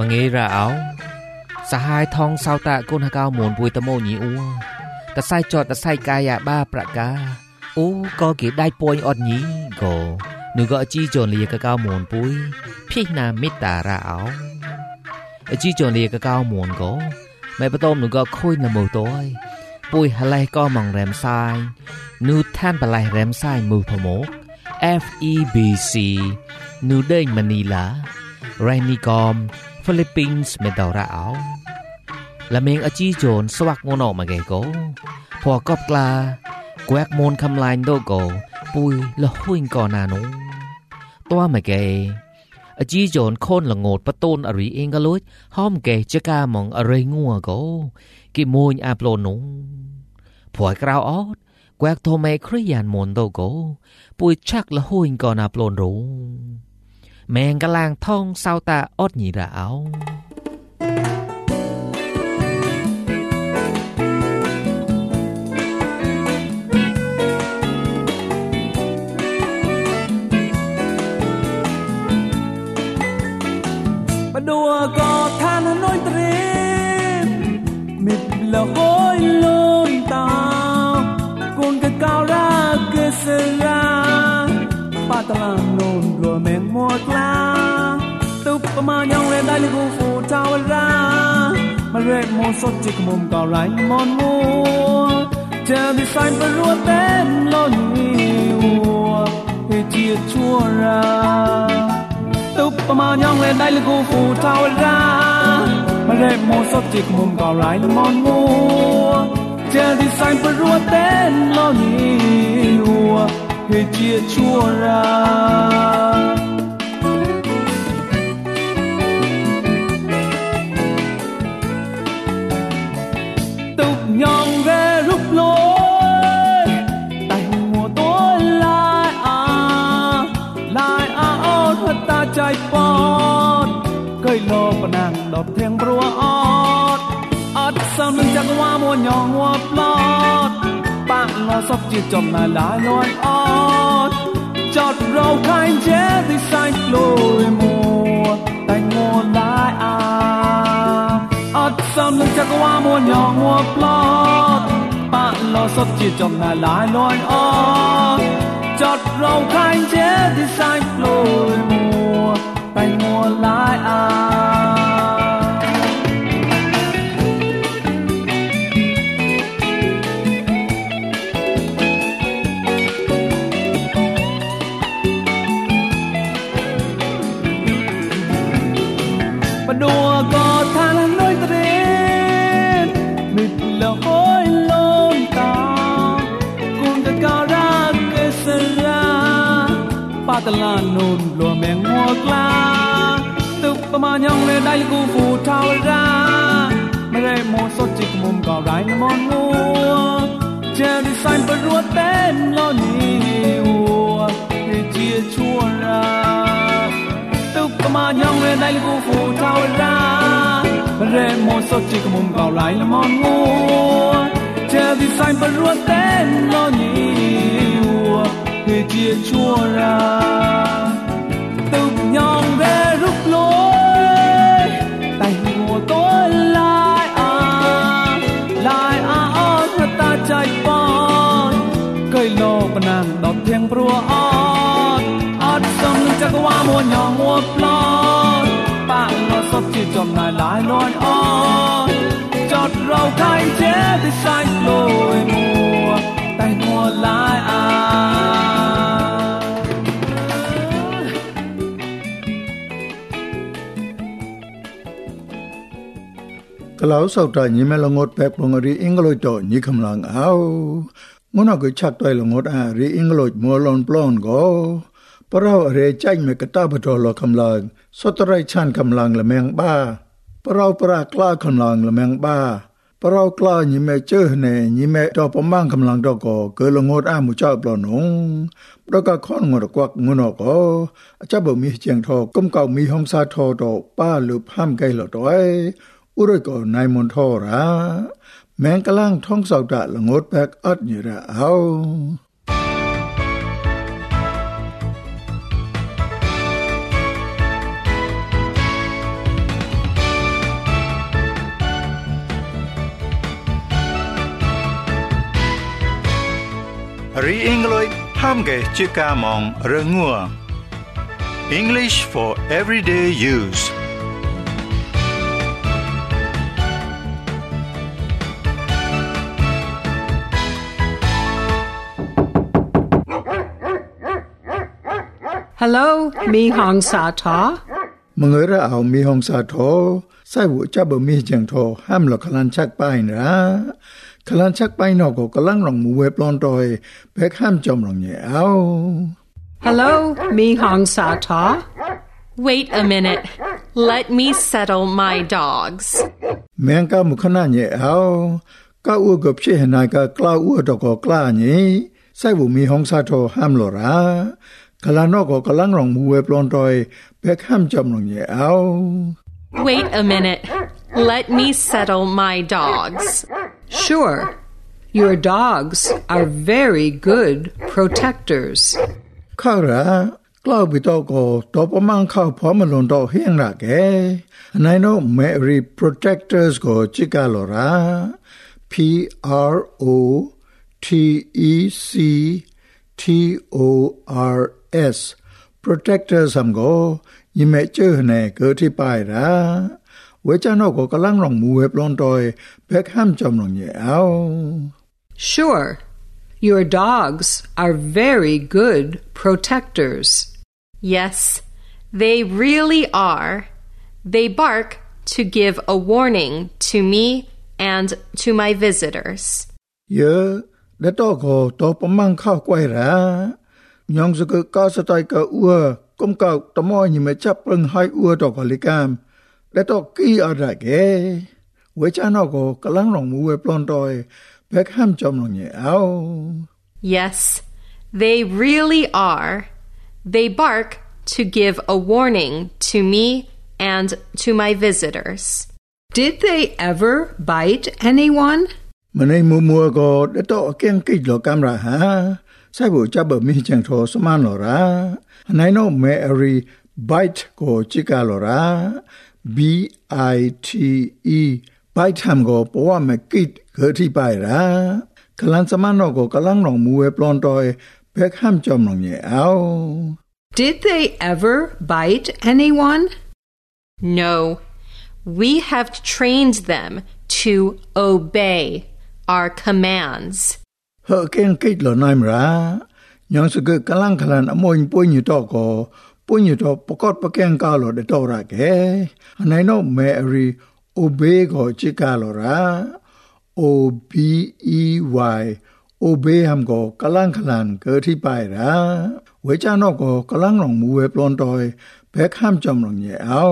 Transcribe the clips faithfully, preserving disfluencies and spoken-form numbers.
mà nghe ra áo sa hai thong sao ta côn hà cao muôn bùi ta mô nhị u ta sai cho ta sai kaya ba pra ca u có kỹ đai poi ọt nhí gồ nữ gọi chi tròn lìa ca cao muôn bùi phi na mít tà ra áo chi tròn lìa ca cao muôn gồ mẹ bà tôm nữ gọi khôi là mù tối bùi hà lai co mong rèm sai nữ than bà lai rèm sai mù thổ mốt F E B C nữ đênh Manila Ranicom Philippines mẹ tàu ra áo là mình ở chi trồn swak ngôn nọ mà ghé cố phò cọp la quẹt môn khăm lai đô cổ bùi là huynh cò nà nung toa mà ghé ở chi trồn khôn là ngột bắt tôn ở rì yên gà lối hôm ghé chá ca mong ở rây ngua cố kì môi áp lô nung phò krao ót quẹt thô mẹ khrí yàn môn đô cổ bùi chắc là huynh cò nà plôn rú mẹn cả làng thong sao ta ót nhị ra áo bà đùa có than hà nội trêm mịt là hối lôn tao con cái cao ra kê sơ ra bà ta là nôn lùa mẹn mùa la tục bà mà nhong lên đây lưu phụ trao ra mà rệp mùa sốt chích mùm cao lại mòn mua chờ bị xanh bà rùa tên lo nhiều thì chia chua ra tục bà mà nhong lên đây lưu phụ trao ra mà rệp mùa sốt chích mùm cao lại mòn mua chờ bị xanh bà rùa tên lo nhiều hề chia chua ra tục nhong về rút lối tay mùa tối lại à lại à ôn hết ta chạy bọt cây lô và nàng đọt thiên rùa ót ót sao nâng chắc hoa mùa nhỏ mùa plọt bạn lo sắp chia chồng là lá loan ót chọt rau khai chế thì xanh lùi mùa tay mùa lại à ót sao nâng chắc hoa mùa nhỏ mùa plọt bạn lo sắp chia chồng là lá loan ót chọt rau khai chế thì xanh lùi mùa tay mùa lại à đùa có than hà nội trêm mịt là hối lôn tao cùng cái cao ra kê sơ ra bà ta là nôn lùa mẹn mùa la tục bà mà nhong lên đây lưu phụ trao ra mà rê mùa sốt chích mùm cao rải mòn mua chờ đi xanh bà rùa tên lo nhiều thì chia chua ra tục bà mà nhong lên đây lưu phụ trao ra rê mùa sốt chích mùm cao lại là mòn mua chờ đi xanh bà rùa tên lo nhiều thì chia chua ra tục nhong về rút lối tay mùa tối lại à lại à ót hết ta chạy bọt cây lô bà nàng đọt thiên rùa ót ót sông chắc hoa mùa nhỏ mùa plọt bạn lo sốt chia chồng lại lại loan ót chọt rau khai chế thì xanh lùi mùa tay mùa lại à lão sau trời nhí mẹ là ngột bẹp bằng ri English to nhí khăm lang áo ngôn nào cứ chắc tôi là ngột à ri English mua lon plon go parao re chanh me kata bato lo khăm lang sotrai chan khăm lang là meng ba parao para kla khăm lang là meng ba parao kla nhí mẹ chơ nè nhí mẹ cho pom mang khăm lang đó go cứ là ngột à mu chao plon nong đó cả con ngột quắc ngôn nào go chắc bờ mi chiang thọ công cầu mi hong sa thọ đó ba lụp ham cây lo đói u rồi có nai môn thọ ra mẹn cả lang thong sầu trả là ngột bẹc ớt như ra áo Re English hamge chika mong rengua. English for everyday use. Hello, mi hong sa tha. Mengera au mi hong sa tho, sai wu cha bo mi jeng tho, ham lo klan chak pai na. Klan chak pai no ko kalang rong mu we plon toi, pek ham chom rong ye au. Hello, mi hong sa tha. Wait a minute. Let me settle my dogs. Meng ka mu khana ye au. Ka u go phe na ka kla u do ko kla ni. Sai wu mi hong sa tho ham lo ra. Klan no ko kalang rong mu we plon toi, pek ham chom rong ye au. Wait a minute. Let me settle my dogs. Sure, your dogs are very good protectors. Kara, klau bito ko topo mang khao pho malon do hiang ra ke. Nai no Mary protectors ko chika lo ra. P R O T E C T O R S protectors ham go yime cheu ne ko thi pai ra. We cha no ko kalang rong mu we plon toi pek ham chom rong ye au. Sure, your dogs are very good protectors. Yes, they really are. They bark to give a warning to me and to my visitors. Ye, da to ko to pamang khao kwai ra. Nyong su ko ka sa tai ka ua kom ka to mo ni me chap reng hai ua to ko likam. Da to ki a ra ke. We cha no ko kalang rong mu we plon toi pek ham chom rong ye au. Yes, they really are. They bark to give a warning to me and to my visitors. Did they ever bite anyone? Mane mu mu ko da to keng ki lo kam ra ha. Sai bu cha bo mi chang tho saman lo ra. Nai no Mary bite ko chika lo ra. B I T E bite ham ko po wa me kit ko thi pai ra. Kalan saman no ko kalang rong mu we plon toi pek ham chom rong ye au. Did they ever bite anyone? No, we have trained them to obey our commands. Ho keng kit lo naim ra. Nyong su ke kalang kalan amoin po nyu to ko po nyu to pokot pa keng ka lo de to ra ke. Anai no Mary obey ko chika lo ra. O B E Y obey ham ko kalang kalan ke thi pai ra. We cha no ko kalang rong mu we plon toi pek ham chom rong ye au.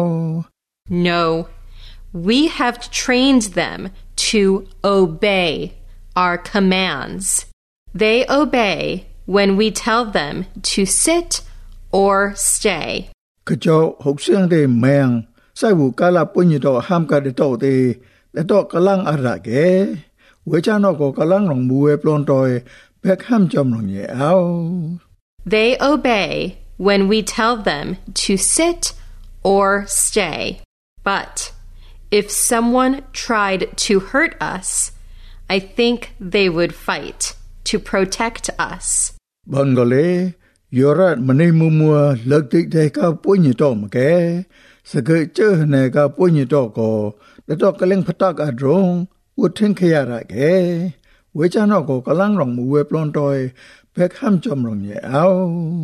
No, we have trained them to obey our commands. They obey when we tell them to sit or stay. Ka cho hok siang de meng sai wu ka la po nyu to ham ka de to de de to kalang a ra ke. We cha no ko kalang rong mu we plon toi pek ham chom rong ye au. They obey when we tell them to sit or stay. But if someone tried to hurt us, I think they would fight to protect us. Bon gole yorat mane mu mu lak tik de ka po nyu to ma ke. Sa ke che ne ka po nyu to ko de to kaleng phatak a drong u thin khya ra ke. We cha no ko kalang rong mu we plon toi pek ham chom rong ye au.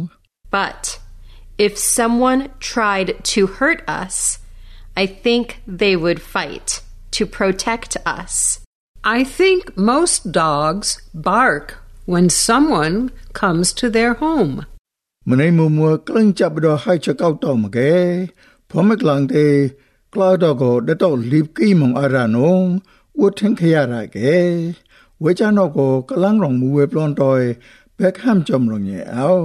But if someone tried to hurt us, I think they would fight to protect us. I think most dogs bark when someone comes to their home. Mane mu mu klang chap do hai cha kau to ma ke. Pho me klang te kla do ko de to lip ki mong a ra nong u thin khya ra ke. We cha no ko kalang rong mu we plon toi pek ham chom rong ye au.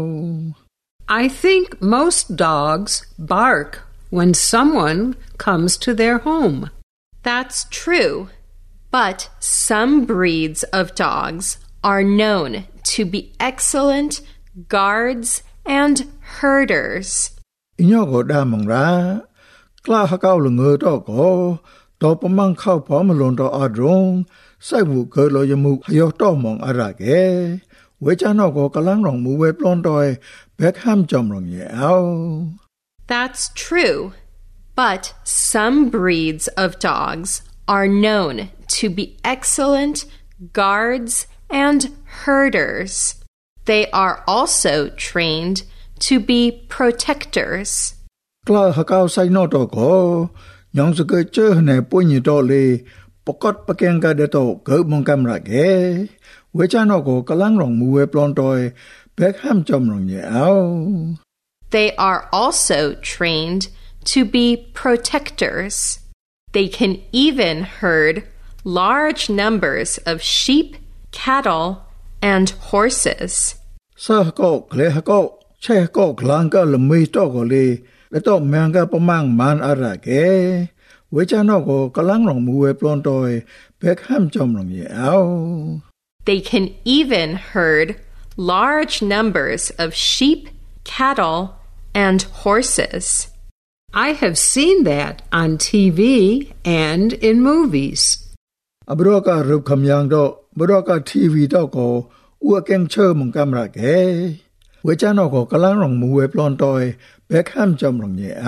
I think most dogs bark when someone comes to their home. That's true, but some breeds of dogs are known to be excellent guards and herders. Inyo ko da mong ra. Kla ha kau lo nge to ko to pamang khao pho malon to a drong sai wu ke lo yamu hayo to mong a ra ke. เวจานอก็กำลังรองมูเวปลอนดอยแบกห้ามจอมรองเยเอา That's true, but some breeds of dogs are known to be excellent guards and herders. They are also trained to be protectors. กล้าหากาวไซนอตก็ยังสะเกเจอในปุ่นยตอเลยปกดปะแกงกะเดตเกิดมองกำรักเอเวจานอก็กำลังรองมูเวปลอนดอยแบกห้ามจอมรองเยเอา They are also trained to be protectors. They can even herd large numbers of sheep, cattle, and horses. ซะก็เคลฮก็ใช่ก็กลางก็ละมีตอก็เลยแล้วตอแมงก็ประมังมันอะระเกเวจานอก็กำลังรองมูเวปลอนดอยแบกห้ามจอมรองเยเอา They can even herd large numbers of sheep, cattle, and horses. I have seen that on T V and in movies. อบรอกะรูปคำยังดอบรอกะทีวีดอก็อัวเก่งเชอมงกำรักเอเวจานอก็กำลังรองมูเวปลอนดอยแบกห้ามจอมรองเยเอา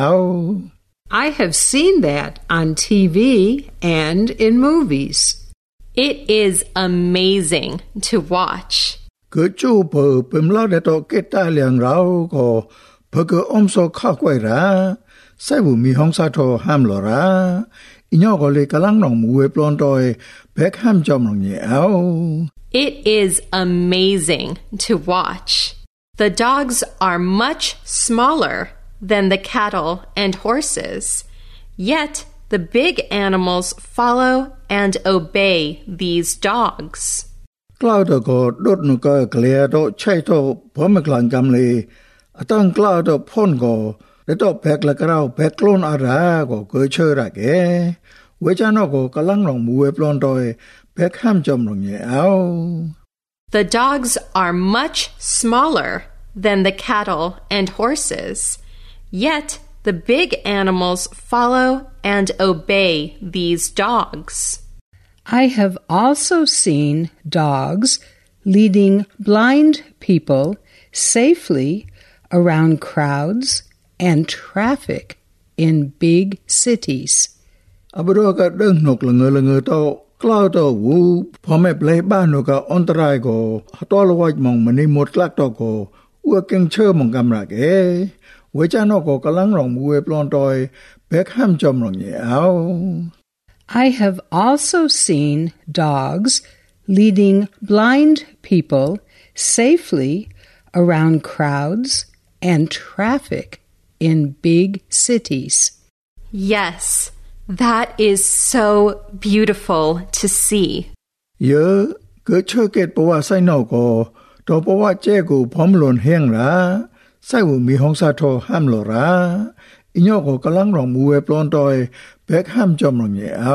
I have seen that on T V and in movies. It is amazing to watch. เกิดจูเปอเปิมลาเดตอเกตตาเลียงเราก็เพื่อก็อมโซข้าวกวยราใส่บุมีห้องซาโทห้ามหลอราอีนอก็เลยกำลังนองมูเวปลอนดอยแบกห้ามจอมรองเยเอา It is amazing to watch. The dogs are much smaller than the cattle and horses, yet the big animals follow and obey these dogs. กล่าวตะก็ดดนุก็เกลียตอใช่ตอพอมกลางกำเลยอตั้งกล่าวตอพ่นก็แล้วตอแบกละกราวแบกโคลนอาราก็เกิดเชอระเกเวจานอก็กำลังนองมูเวปลอนดอยแบกห้ามจอมรองเยเอา The dogs are much smaller than the cattle and horses, yet the big animals follow and obey these dogs. I have also seen dogs leading blind people safely around crowds and traffic in big cities. อบรอกะเดิงนกละเงอละเงอตอกล่าวตอวูพอแม่เปลบ้านนกะอันตรายก็ตอละวัยมองมันนี่หมดลักตอก็อัวเก่งเชอมองกำรักเอเวจานอก็กำลังรองมูเวปลอนดอยแบกห้ามจอมรองเยเอา I have also seen dogs leading blind people safely around crowds and traffic in big cities. Yes, that is so beautiful to see. เยอะเกิดเชอเกตปว่าไซนอก็ตอปว่าเจกูพร้อมหล่นแห้งราไซวูมีห้องซาโทห้ามหลอราอีนอก็กำลังรองมูเวปลอนดอยแบกห้ามจอมรองเยเอา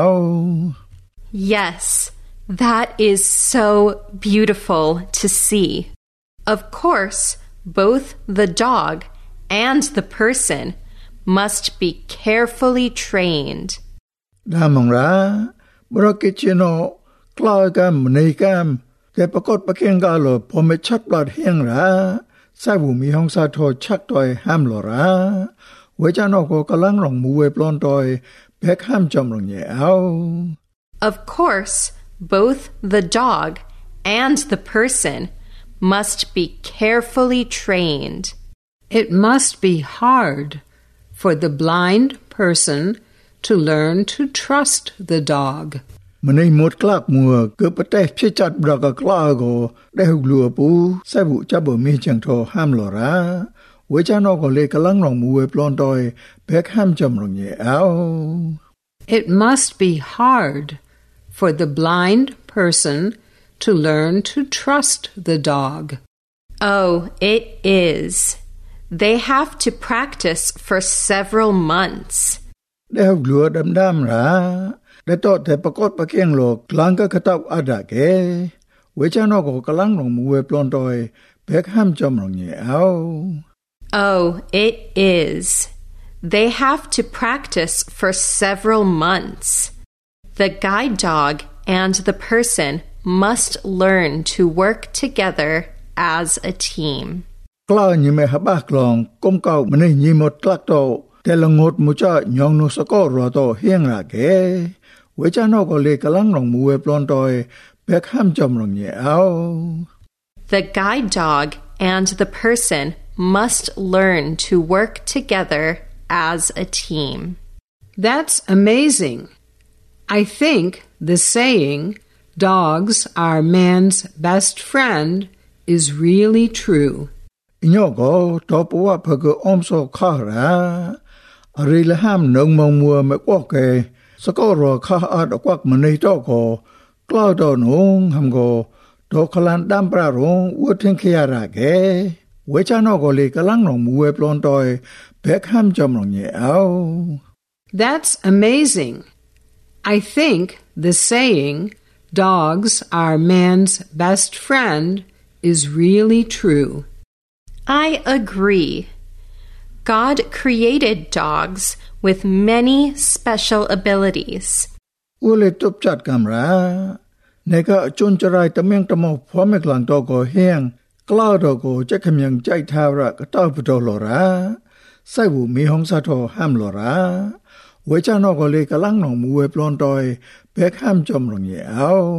Yes, that is so beautiful to see. Of course, both the dog and the person must be carefully trained. ดามองราบรอกิจิโนกลาวกัมในกัมแต่ปรากฏปะเกงกาโลพอไม่ชัดปลอดแห้งราไซบูมีห้องซาโทชักตอยห้ามหลอราเวจานอก็กำลังรองมูเวปลอนดอยแบกห้ามจอมรองเยเอา Of course, both the dog and the person must be carefully trained. It must be hard for the blind person to learn to trust the dog. มันในหมดกลากมัวเกิดประเทศพิจัดบรากกลาโกได้หุกลัวปูไซบุจับบ่มีจังโทห้ามหลอราเวจานอก็เลยกำลังรองมูเวปลอนดอยแบกห้ามจอมรองเยเอา It must be hard for the blind person to learn to trust the dog. Oh, it is. They have to practice for several months. ได้หุกลัวดำๆราได้ตอแต่ปรากฏปะเกียงโลกกลางก็กระตับอาดาเกเวจานอก็กำลังรองมูเวปลอนดอยแบกห้ามจอมรองเยเอา Oh, it is. They have to practice for several months. The guide dog and the person must learn to work together as a team. กล้ายิเมหบากลองก้มเก่ามันยิมดกลักโตแต่ละงดมุจะยองนุสก็รอโตเฮียงละเกเวจานอกก็เลยกำลังลงมือปลอนตอยแบกห้ามจมลงเนี่ยเอา The guide dog and the person must learn to work together as a team. That's amazing. I think the saying, dogs are man's best friend, is really true. อิโยก็ตอบว่าพกอมโซข้าระอะไรละห้ามนงมองมัวไม่กว่าแกสก็รอข้าอาดกวักมันในโตก็กล้าวดอนงหำก็ดอกขลันดำปรารงวัวทิ้งเขียระแกเวชานอกก็เลยกำลังหนองมัวปลอนตอยแบกห้ามจำลงเนี่ยเอา That's amazing. I think the saying, dogs are man's best friend, is really true. I agree. God created dogs with many special abilities. อุเลตุบจัดกำราในก็จนจะไรตะเมียงตะมอพร้อมไม่กลางตอก็เฮียงกล้าวดอกก็จะขมยังใจทาระก็ต้าปุโตโลระใส่บุมีห้องสะทอห้ามโลระเวจานอกก็เลยกำลังหนองมือปลอนตอยแบกห้ามจมลงเนี่ยเอา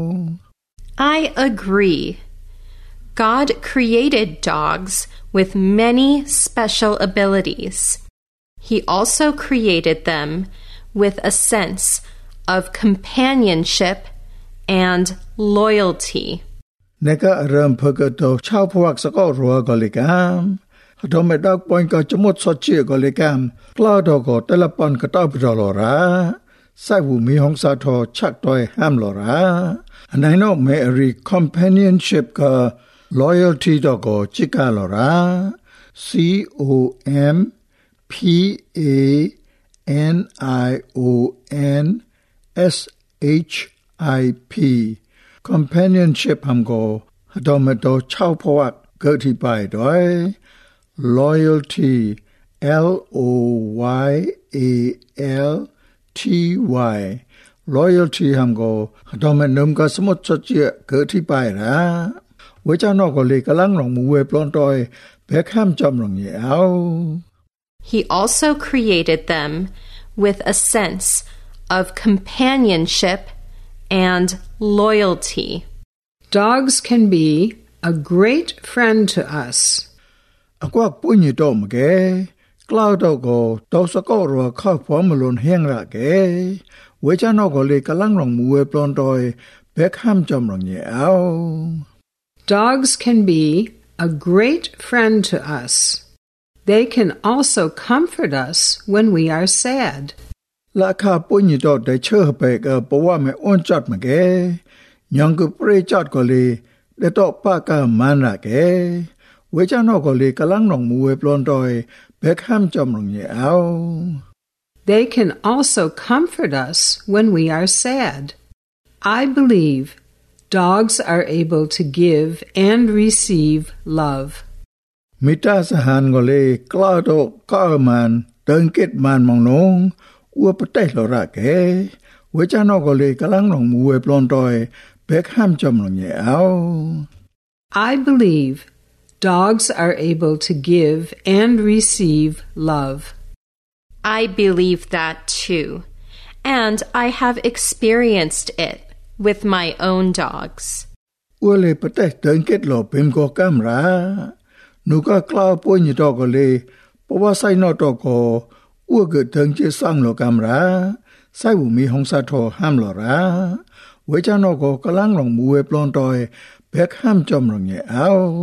I agree. God created dogs with many special abilities. He also created them with a sense of companionship and loyalty. ในก็เริ่มพกตัวชาวพวกสก็รัวก็เลยกามทำให้ดอกปอนก็จะหมดสดเชี่ยก็เลยกามกล้าดอกก็แต่ละปอนก็ต้องไปรอลอระใส่หูมีห้องสาทอชักต้อยห้ามลอระอันไหนนอกไม่รี companionship ก็ loyalty ดอกก็จิกาลอระ C O M P A N I O N S H I P companionship หำก็ดอมโตชาวพวกเกิดที่ไปด้วย loyalty L O Y A L T Y loyalty หำก็ดอมนมก็สมุดสดเจียเกิดที่ไปนะเวจานอกก็เลยกำลังหลงมือเวปลอนตอยแบกห้ามจำลงเนี่ยเอา He also created them with a sense of companionship and loyalty. Dogs can be a great friend to us. อากวักปุ้ยนี่โตมแกกล้าวดอกก็ตอสก็รัวเข้าพร้อมมลนเฮียงระแกเวจานอกก็เลยกำลังหลงมือเวปลอนตอยแบกห้ามจำลงเนี่ยเอา Dogs can be a great friend to us. They can also comfort us when we are sad. ราคาปุ้ยนี่โตได้เชื่อไปก็เพราะว่าไม่อ้อนจัดมาแกยังก็เปรจัดก็เลยได้โตปากามันระแกเวจานอกก็เลยกำลังหลงมือเวปลอนตอยแบกห้ามจำลงเนี่ยเอา They can also comfort us when we are sad. I believe dogs are able to give and receive love. มิตาสหานก็เลยกล้าโตก้ามันเดินเก็ดมันมองนงอัวปะเตลระแกเวจานอกก็เลยกำลังหลงมือเวปลอนตอยแบกห้ามจำลงเนี่ยเอา I believe dogs are able to give and receive love. I believe that too, and I have experienced it with my own dogs. อัวเลยปะเตเดินเก็ดหลอเปมก็กำราหนูก็กล้าปุ้ยนี่โตก็เลยเพราะว่าไส้นอโตก็อัวเกิดถึงจะสร้างหลอกำราไส้บุมีห้องสาทอห้ามหลอระเวจานอกก็กำลังหลงมือเวปลอนตอยแบกห้ามจำลงเนี่ยเอา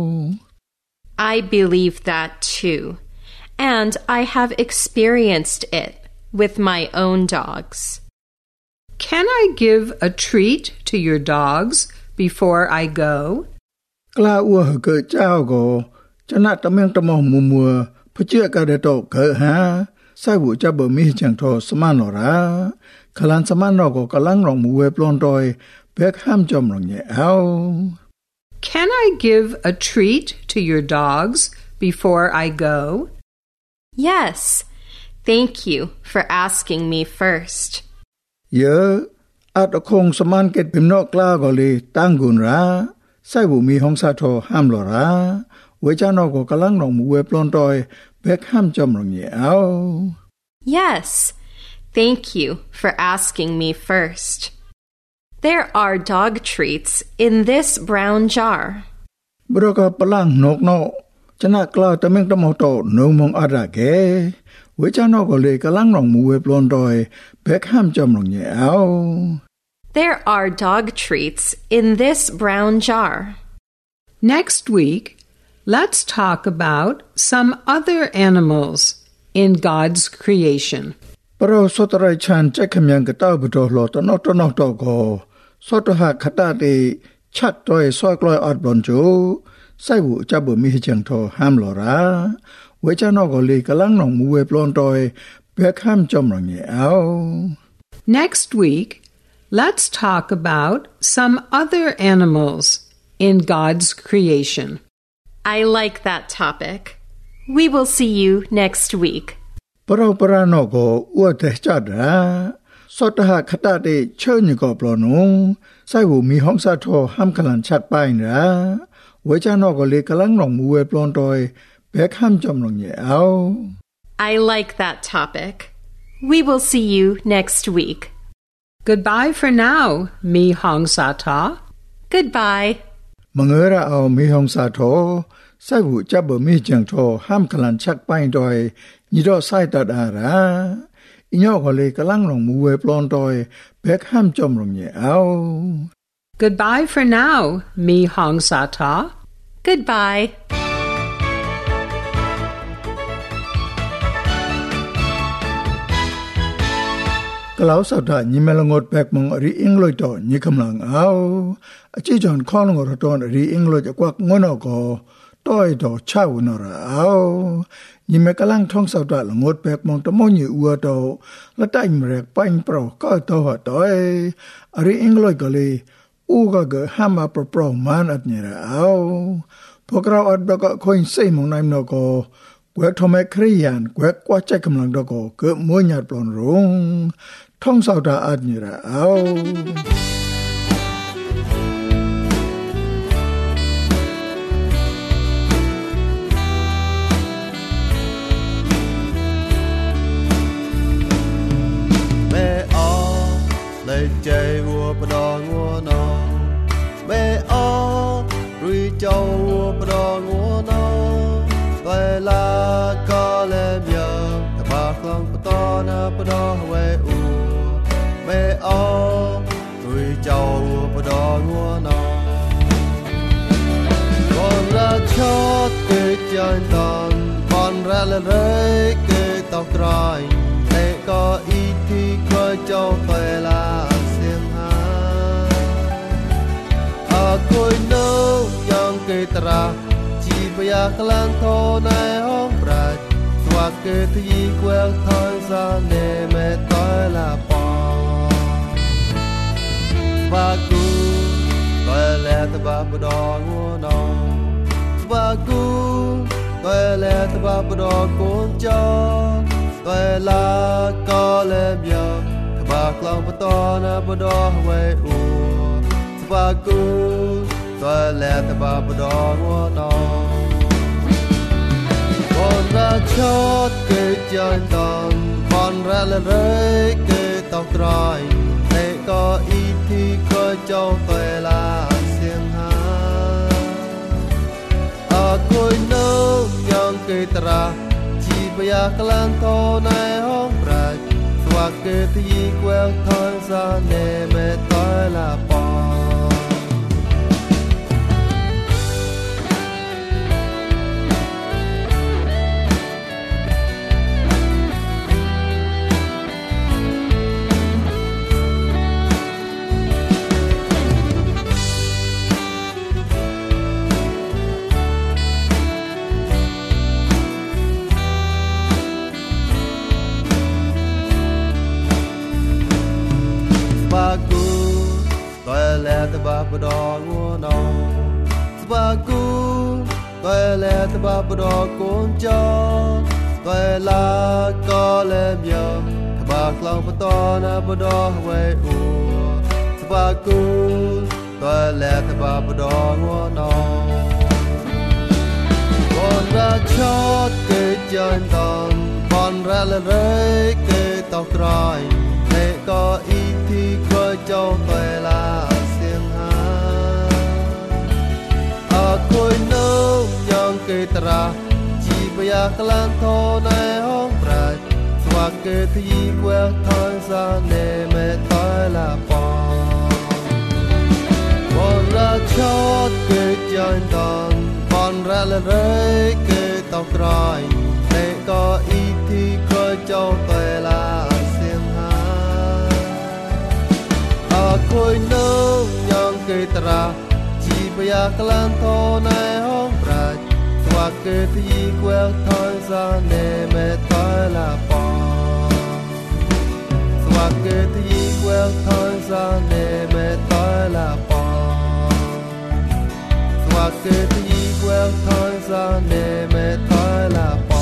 I believe that too, and I have experienced it with my own dogs. Can I give a treat to your dogs before I go? กล้าอัวเกิดเจ้าก็จะนัดตะเมียงตะมอมัวมัวพะเจ้าก็ได้โตเกิดหาไส้บุจะบ่มีจังทอสมานหรอระขลันสมานนอกก็กำลังหลงมือเวปลอนตอยแบกห้ามจำลงเนี่ยเอา Can I give a treat to your dogs before I go? Yes, thank you for asking me first. เยอะอาจคงสมานเก็ดพิมนอกกล้าก็เลยตั้งกุนระใส่บุมีห้องสาทอห้ามหลอราเวจานอก็กำลังลงมือเวปลอนตอยเบกห้ามจำลงเหี่ยว Yes, thank you for asking me first. There are dog treats in this brown jar. บรกปลังนกนอชนะกล้าตะเมงตะมอโตนงมองอาระแกเวจานอก็เลยกำลังลงมือเวปลอนตอยเบกห้ามจำลงเหี่ยว There are dog treats in this brown jar. Next week, let's talk about some other animals in God's creation. ปรสตรายชันใจขมยังกะตาบดอลอตนอตนอตโกสตหะขตาเตชัดต้อยซอยกลอยอดบอนจูใส่บุจับบ่มีจังทอห้ามหลอราเวจานอก็เลยกำลังนองมือเวปลอนตอยเพื่อข้ามจอมหลังเหี่ยว Next week, let's talk about some other animals in God's creation. I like that topic. We will see you next week. ปราวปรานอก็อวดแต่จัดราสตหะขตาเตเชิญก็ปลอนงใส่บุมีห้องสาทอห้ามกลันชัดไปนะเวจานอก็เลยกำลังนองมือเวปลอนตอยเพื่อข้ามจอมหลังเหี่ยว I like that topic. We will see you next week. Goodbye for now, Mi Hong Sata. Goodbye. มังเอระเอามีห้องสาทอใส่บุจับบ่มีจังทอห้ามกลันชัดไปดอยนี่ดอใส่ตัดอาราอิญอก็เลยกำลังลงมือเวปลอนตอยเพื่อข้ามจอมลงเหี่ยว Goodbye for now, Mi Hong Sata. Goodbye. กล่าวสัปดาห์นี้แม่ละงดแปกมองรีอิงลอยต่อนี่กำลังเอาอาจีจอนข้อลงรตอนรีอิงลอยจะกวักงอนอก็ต้อยต่อเช่านราเอานี่แม่กำลังท่องสัปดาห์ละงดแปกมองตะมอนี่อัวต่อละได้มแรกไปเปล่าก็ต่อหต่อยรีอิงลอยก็เลยอูก็เกห้ามาเปล่าๆมันอัดนี่ราเอาพวกเราอัดก็คอยใส่มองนายมนก็กวกทอมครียานกวกกว่าใจกำลังดอกก็เกิดมวยหยาดปลอนรงท่องสาวดาอัดนี่ละเอาแม่ออเลยใจวัวปดองัวนอแม่ออรุยเจ้าวัวปดองัวนอไปลาก็เลยเบียบแต่บาคลังปตอนาปดอไว้อูแม่ออรุยเจ้าปดองัวนอก่อนละชดเกิดจันตอนก่อนละเลยเลยเกิดตอกตรายแต่ก็อีที่เคยเจ้าไปลาเสียงหาอาคุยโนยังเกิดตราจีบอยากลังโทในห้องปราดสวักเกิดที่แกวทอยซาเนเมตอยลาปอบากูตอยแลตบาบดองัวนอบากูตอยแลตบาบดอกุนจอตอยลาก็เลเบียตบากลองปตอนาบดอไว้อูบากูตอยแลตบาบดองัวนอคนละชดเกิดจันตอนคนละเลยเลยเกิดตอกตรายแต่ก็อีที่เคยเจ้าไปลาเสียงหาอาคุยโนยังเกิดตราจีบอยากลังโทในห้องปราดสวักเกิดที่แกวทอยซาเนเมตอยลาปอบาบดองัวนอสบากูตอยแลตบาบดอกุนจอตอยลาก็เลเบียตบากลองปตอนาบดอไว้อูสบากูต tôi lẽ thà bà bà đo ngô nó con ra chót kê chân tòn con ra lên rơi kê tóc rồi để có ý thì có châu tôi là xiên hà à khôi nông nhong kê tra chỉ bây giờ lan thô này hông phải và kê thì quẹt thôi ra nè mẹ tôi là bò con ra chót kê chân tòn con ra lên rơi kê tóc rồi để có ý thì có châu tôi là xiên hà à khôi nông nhong kê tra chỉ bây giờ lan thô này hông phải và kê thì quẹt thôi ra nè mẹ tôi là bò và kê thì quẹt thôi ra nè mẹ tôi là bò và kê thì quẹt thôi ra nè mẹ tôi là bò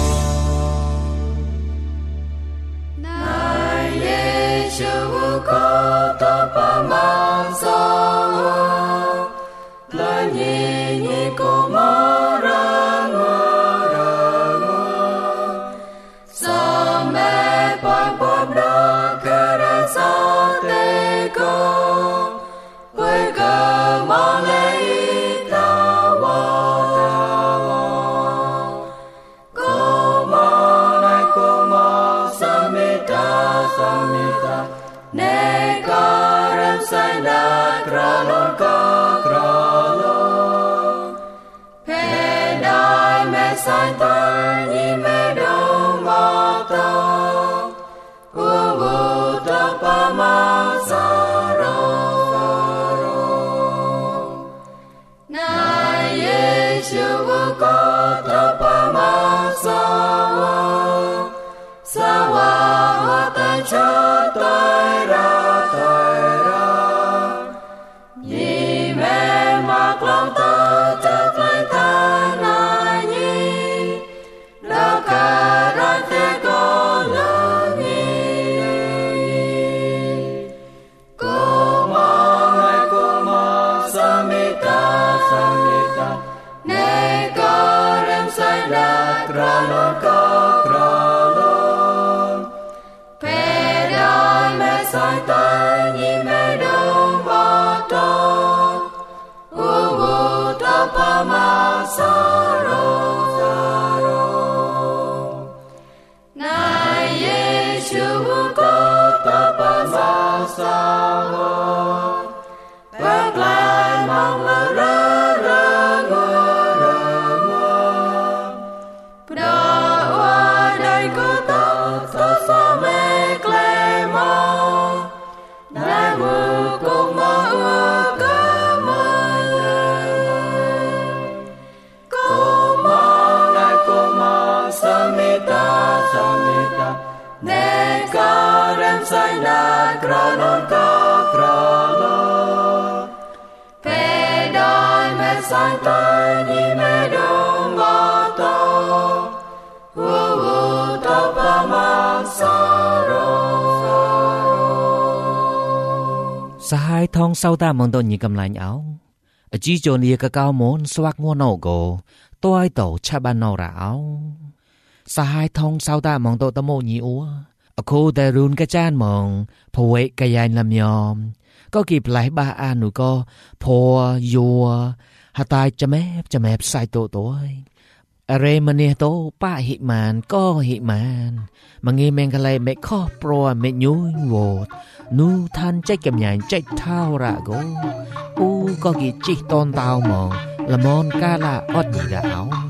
Này Giê-xu có ta pa mang sang lời nhị nhị cô mơ ra ngơ ra ngơ sa mẹ pa bom đa kê ra sa tê cô quê cơ mong lê ta wa ta wa cô mơ này cô mơ sa mi ta sa mi ta nê ca rem sai na kra lon ca kra lon pe dai me sai ta ni me do ma ta u u ta pa ma sa ro ro na Giê-xu có ta pa ma sa wa sa wa wa ta cha ta ra ta ra ni me ma klong ta ta klai ta na ni la ka ra te ko la ni ko ma nai ko ma sa mi ta sa mi ta ne ka rem sai na kra lo ka kra lo pe dai me sai ta ni me do ma ta u u ta pa ma sa ro sa ro Này Giê-xu có ta pa ma sa ro bác lại mong là ra ra ngơ ra ngơ đa hoa đây có ta ta sa mê kle mong đại mưu cùng mơ ước cơ mơ cô mơ đại cô mơ sa mi ta sa mi ta nê ca rem sai na kra non ca kra lo pe dai me sai ta ni me do ma ta u u ta pa ma sa ro sa ro สหายทองเศร้าตามองตัวนี้กำลังเอาจีโจนีกะก้าวมนสวักงัวนอโกตัวไอโตชาบานนอราเอาสหายทองเศร้าตามองตัวตะโมนี้อัวอโคแต่รุนกะจานมองพเวกะยายลำยอมก็กีบหลายบาอานุก็พอยัวหาตายจะแมบจะแมบใส่ตัวตัวอะไรมันเนี่ยโตป้าหิมานก็หิมานมังเงแมงกะไลเมข้อปรอเมยุยโวดนูทันใจกำยานใจเท่าระโกอูก็กีจิตตอนตาวมองละมอนกาละอดดีดาว